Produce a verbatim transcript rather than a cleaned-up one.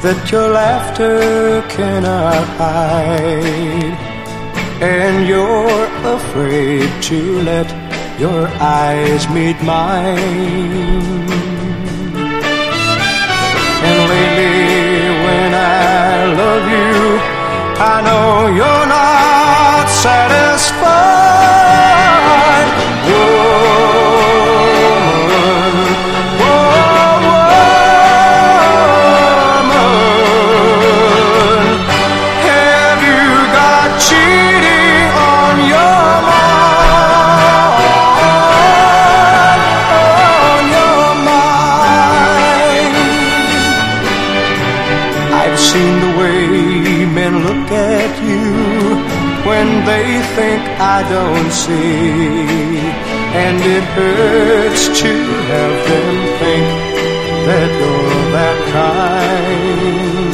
that your laughter cannot hide, and you're afraid to let your eyes meet mine. And lately when I love you, I know you're not satisfied. Woman, woman, have you got cheating on your mind, on your mind? I've seen the way men look at you when they think I don't see, and it hurts to have them